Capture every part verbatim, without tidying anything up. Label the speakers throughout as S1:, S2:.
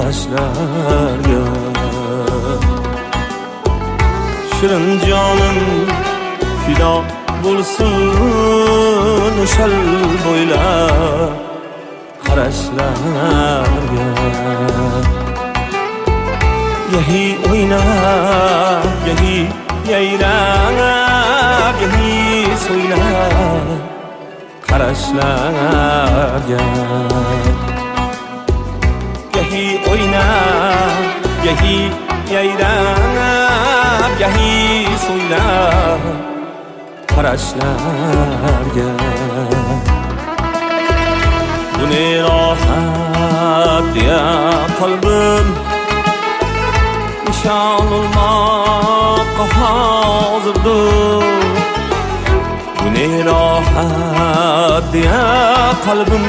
S1: qarashlarga shirin jonim fido bo'lsin o'shal bo'ylab qarashlarga yahi o'ynab yahi yayrab yahi so'ylab qarashlarga yahi o'ynab yahi yayrab yahi so'ylab qarashlarga bu ne rohat deya qalbim nishon olmoqqa hozirdir. Bu ne rohat deya qalbim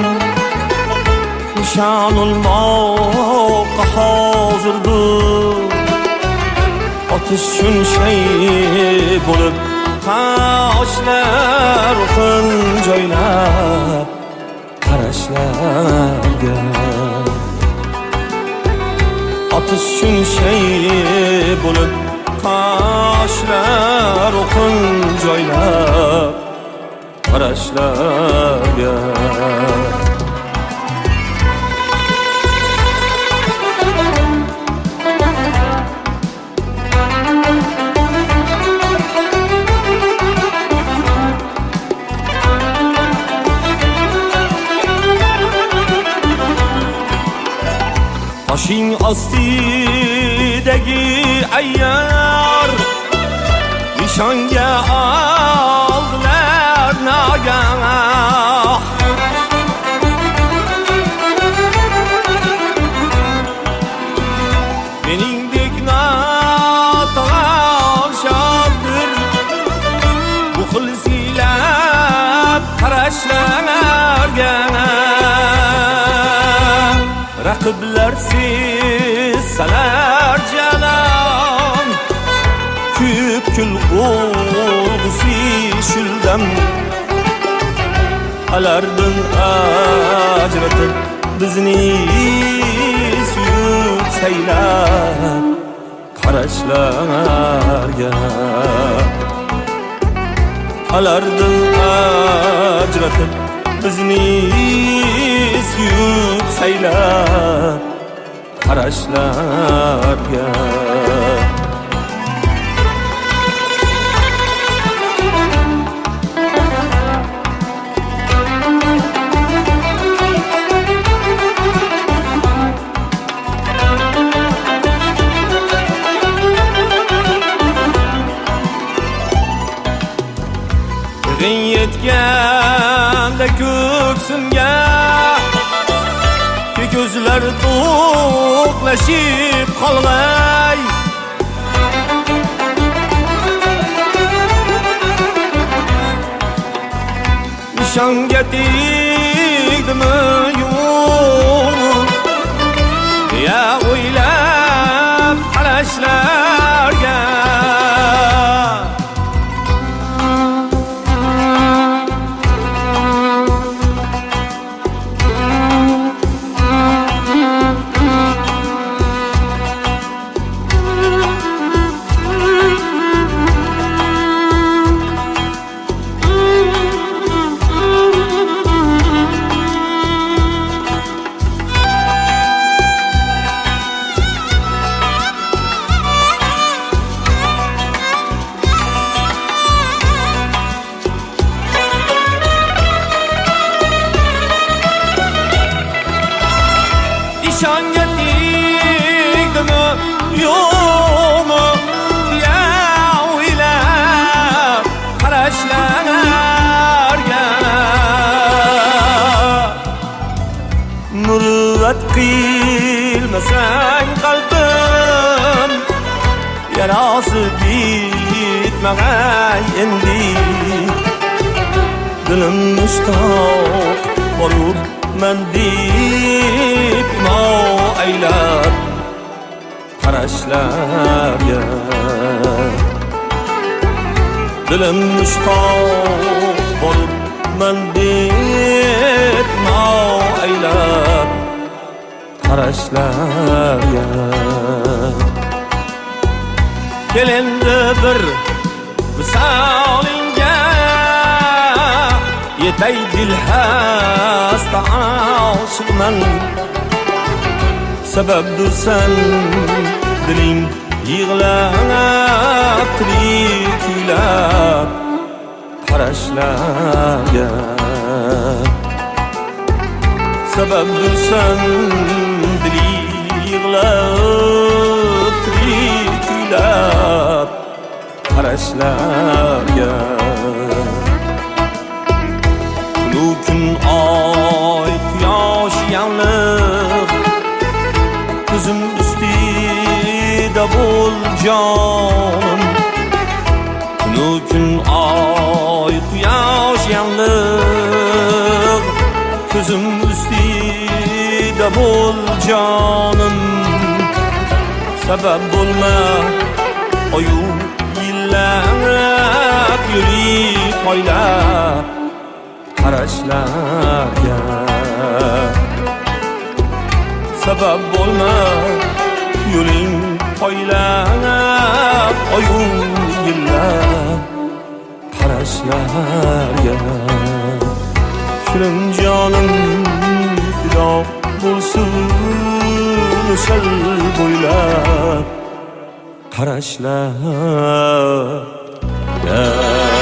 S1: nishon olmoqqa hozirdir. Otish shun shay bo'lib qoshlar o'qin joylab qarashlarga otish shun shay bo'lib qoshlar o'qin joylab qarashlarga Toshing ostidagi ayyor nishonga oldilar nogah. Meningdek noto'g'on shoddir bu xil siylab qarashlarga. Raqiblar sezsalar janon kuyib kul qo'g'usi shildam alardan ajratib bizni suyib saylab qarashlarga alardan ajratib bizni suyib saylab qarashlarga Yig'in yetganda ko'ksimga ko'zlar to'qlashib qolg'ay. Nishonga tegdimi yo'qmi ya o'ylab qarashlarga nishonga tegdimi yo'qmi ya o'ylab qarashlarga muruvvat qilmasang qalbim yarasi bitmag'ay endi dilim mushtoq bo'lur men deb mo aylab qarashlarga dilim mushtoq bo'lur men deb mo aylab qarashlarga kel endi bir visolingga yetay dil hasta oshiqman sababdur sen diling yig'lab tirik kuylab qarashlarga sababdur sen diling yig'lab tirik kuylab qarashlarga kunu kun oy quyosh yalliq ko'zim ustida bo'l jonim kunu kun oy quyosh yalliq ko'zim ustida bo'l jonim sabab bo'lma oyu yillab yuri poylab qarashlarga sabab bo'lma yo'ling poylab oyu yillab qarashlarga shirin jonim fido bo'lsin o'shal bo'ylab qarashlarga